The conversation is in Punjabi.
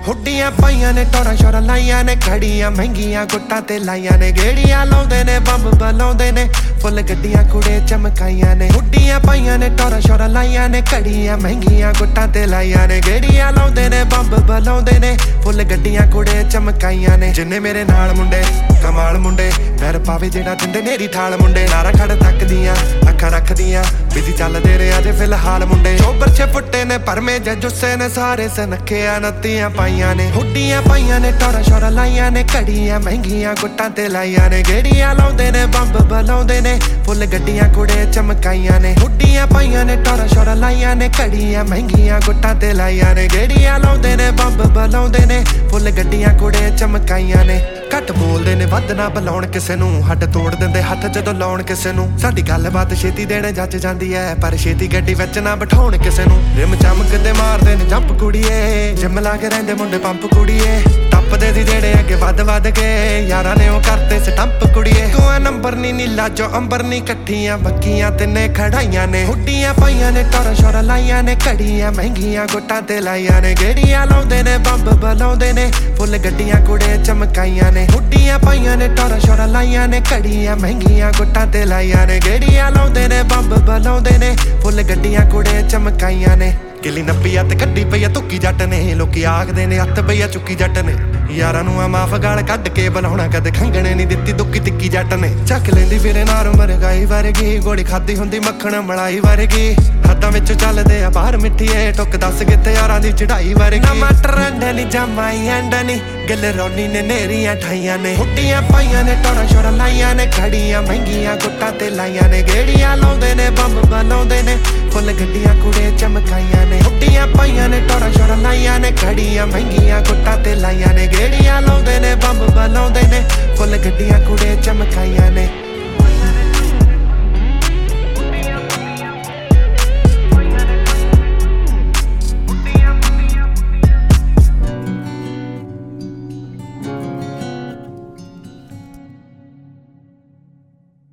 ਹੁੱਡੀਆਂ ਪਾਈਆਂ ਨੇ ਟੋਰਾਂ ਸ਼ੋਰਾਂ ਲਾਈਆਂ ਨੇ ਘੜੀਆਂ ਮਹਿੰਗੀਆਂ ਗੁੱਟਾਂ ਤੇ ਲਾਈਆਂ ਨੇ ਗੇੜੀਆਂ ਲਾਉਂਦੇ ਨੇ ਬੰਬ ਬਲਾਉਂਦੇ ਨੇ ਫੁੱਲ ਗੱਡੀਆਂ ਕੁੜੇ ਚਮਕਾਈਆਂ ਨੇ ਹੁੱਡੀਆਂ ਪਾਈਆਂ ਨੇ ਟੋਰਾਂ ਸ਼ੋਰਾਂ ਲਾਈਆਂ ਨੇ ਘੜੀਆਂ ਮਹਿੰਗੀਆਂ ਗੁੱਟਾਂ ਤੇ ਲਾਈਆਂ ਨੇ ਗੇੜੀਆਂ ਲਾਉਂਦੇ ਨੇ ਬੰਬ ਬਲਾਉਂਦੇ ਨੇ ਫੁੱਲ ਗੱਡੀਆਂ ਕੁੜੇ ਚਮਕਾਈਆਂ ਨੇ ਜਿੰਨੇ ਮੇਰੇ ਨਾਲ ਮੁੰਡੇ ਕਮਾਲ ਮੁੰਡੇ ਪੈਰ ਪਾਵੇ ਜਿਹੜਾ ਦਿੰਦੇ ਨੇਰੀ ਥਾਲ ਮੁੰਡੇ ਨਾਰਾ ਖੜ ਤੱਕਦੀਆਂ ਅੱਖਾਂ ਰੱਖਦੀਆਂ ਬਿਜੀ ਚੱਲਦੇ ਰਹੇ ਅਜੇ ਫਿਲਹਾਲ ਮੁੰਡੇ ਚੋਬਰ 'ਚ ਫੁੱਟੇ ਨੇ ਭਰਮੇ ਜੁੱਸੇ ਨੇ ਸਾਰੇ ਸਨੱਖਿਆ ਨੱਤੀਆਂ ਪਾਈਆਂ ਨੇ ਹੁੱਡੀਆਂ ਪਾਈਆਂ ਨੇ ਟੋਰਾਂ ਸ਼ੋਰਾਂ ਲਾਈਆਂ ਨੇ ਘੜੀਆਂ ਮਹਿੰਗੀਆਂ ਗੁੱਟਾਂ ਤੇ ਲਾਈਆਂ ਨੇ ਗੇੜੀਆਂ ਲਾਉਂਦੇ ਨੇ ਬੰਬ ਬਲਾਉਂਦੇ ਨੇ ਫੁੱਲ ਗੱਡੀਆਂ ਕੁੜੇ ਚਮਕਾਈਆਂ ਨੇ ਹੁੱਡੀਆਂ ਪਾਈਆਂ ਨੇ ਟੋਰਾਂ ਸ਼ੋਰਾਂ ਲਾਈਆਂ ਨੇ ਘੜੀਆਂ ਮਹਿੰਗੀਆਂ ਗੁੱਟਾਂ ਤੇ ਲਾਈਆਂ ਨੇ ਗੇੜੀਆਂ ਲਾਉਂਦੇ ਨੇ ਬੰਬ ਬਲਾਉਂਦੇ ਨੇ ਫੁੱਲ ਗੱਡੀਆਂ ਕੁੜੇ ਚਮਕਾਈਆਂ ਨੇ ਘੱਟ ਬੋਲਦੇ ਨੇ ਵੱਧ ਨਾ ਬੁਲਾਉਣ ਕਿਸੇ ਨੂੰ ਹੱਡ ਤੋੜ ਦਿੰਦੇ ਹੱਥ ਜਦੋਂ ਲਾਉਣ ਕਿਸੇ ਨੂੰ ਸਾਡੀ ਗੱਲਬਾਤ ਛੇਤੀ ਦੇਣ ਜੱਜ ਜਾਂਦੀ ਐ ਪਰ ਛੇਤੀ ਗੱਡੀ ਵਿੱਚ ਨਾ ਬਿਠਾਉਣ ਕਿਸੇ ਨੂੰ ਰਿਮ ਚਮਕਦੇ ਮਾਰਦੇ ਨੇ ਜੰਪ ਕੁੜੀਏ ਜਿੰਮ ਲਾ ਕੇ ਰਹਿੰਦੇ ਮੁੰਡੇ ਪੰਪ ਕੁੜੀਏ ਟੱਪਦੇ ਸੀ ਜਿਹੜੇ ਅੱਗੇ ਵੱਧ ਕੇ ਯਾਰਾਂ ਨੇ ਉਹ ਕਰਤੇ ਸਟੰਪ ਕੁੜੀਏ ਕੋਈ ਨੰਬਰ ਨੀ ਨੀਲਾ ਜੋ ਅੰਬਰ ਨੀ ਇਕੱਠੀਆਂ ਬੱਕੀਆਂ ਤਿੰਨੇ ਖੜਾਈਆਂ ਨੇ ਹੁੱਡੀਆਂ ਪਾਈਆਂ ਨੇ ਟੋਰਾਂ ਸ਼ੋਰਾਂ ਲਾਈਆਂ ਨੇ ਘੜੀਆਂ ਮਹਿੰਗੀਆਂ ਗੁੱਟਾਂ ਤੇ ਲਾਈਆਂ ਨੇ ਗੇੜੀਆਂ ਲਾਉਂਦੇ ਨੇ ਬੰਬ ਬਲਾਉਂਦੇ ਨੇ ਫੁੱਲ ਗੱਡੀਆਂ ਕੁੜੇ ਚਮਕਾਈਆਂ ਨੇ ਹੁੱਡੀਆਂ ਪਾਈਆਂ ਨੇ ਟੋਰਾਂ ਸ਼ੋਰਾਂ ਲਾਈਆਂ ਨੇ ਘੜੀਆਂ ਮਹਿੰਗੀਆਂ ਗੁੱਟਾਂ ਤੇ ਲਾਈਆਂ ਨੇ ਗੇੜੀਆਂ ਲਾਉਂਦੇ ਨੇ ਬੰਬ ਬਲਾਉਂਦੇ ਨੇ ਫੁੱਲ ਗੱਡੀਆਂ ਕੁੜੇ ਚਮਕਾਈਆਂ ਨੇ ਗਿੱਲੀ ਨੱਪੀ ਤੇ ਕੱਢੀ ਪਈ ਆ ਤੁੱਕੀ ਜੱਟ ਨੇ ਲੋਕੀ ਆਖਦੇ ਨੇ ਹੱਥ ਪਈ ਆ ਚੁੱਕੀ ਜੱਟ ਨੇ ਯਾਰਾਂ ਨੂੰ ਆ ਮਾਫ ਗਾਲ ਕੱਢ ਕੇ ਬੁਲਾਉਣਾ ਕਦੇ ਖੰਗਣੇ ਨਹੀਂ ਦਿੱਤੀ ਦੁੱਕੀ ਤਿੱਕੀ ਜੱਟ ਨੇ ਚੱਕ ਲੈਂਦੀ ਫਿਰੇ ਨਾਰ ਮਰਗਾਈ ਵਰਗੀ ਗੋਲੀ ਖਾਦੀ ਹੁੰਦੀ ਮੱਖਣ ਮਲਾਈ ਵਰਗੀ ਹੱਦਾਂ ਵਿੱਚ ਚੱਲਦੇ ਆ ਬਾਹਰ ਮਿੱਠੀਏ ਟੁੱਕ ਦੱਸ ਕਿੱਥੇ ਯਾਰਾਂ ਦੀ ਚੜਾਈ ਵਰਗੀ ਟਮਾਟਰ ਅੰਡਾ ਨੀ ਜਮਾਈ ਅੰਡਾ ਨੀ ਗਿੱਲ ਰੌਣੀ ਨੇ ਨੇਰੀਆਂ ਠਾਈਆਂ ਨੇ ਹੁੱਡੀਆਂ ਪਾਈਆਂ ਨੇ ਟੋਰਾਂ ਸ਼ੋਰਾਂ ਲਾਈਆਂ ਨੇ ਘੜੀਆਂ ਮਹਿੰਗੀਆਂ ਗੁੱਟਾਂ ਤੇ ਲਾਈਆਂ ਨੇ ਗੇੜੀਆਂ ਲਾਉਂਦੇ ਨੇ ਬੰਬ ਬਲਾਉਂਦੇ ਨੇ ਫੁੱਲ ਗੱਡੀਆਂ ਕੁੜੇ ਚਮਕਾਈਆਂ ਨੇ ਹੁੱਡੀਆਂ ਪਾਈਆਂ ਨੇ ਟੋਰਾਂ ਸ਼ੋਰਾਂ ਲਾਈਆਂ ਨੇ ਘੜੀਆਂ ਮਹਿੰਗੀਆਂ ਗੁੱਟਾਂ ਤੇ ਲਾਈਆਂ ਨੇ ਗੇੜੀਆਂ ਲਾਉਂਦੇ ਨੇ ਬੰਬ ਬਲਾਉਂਦੇ ਨੇ ਫੁੱਲ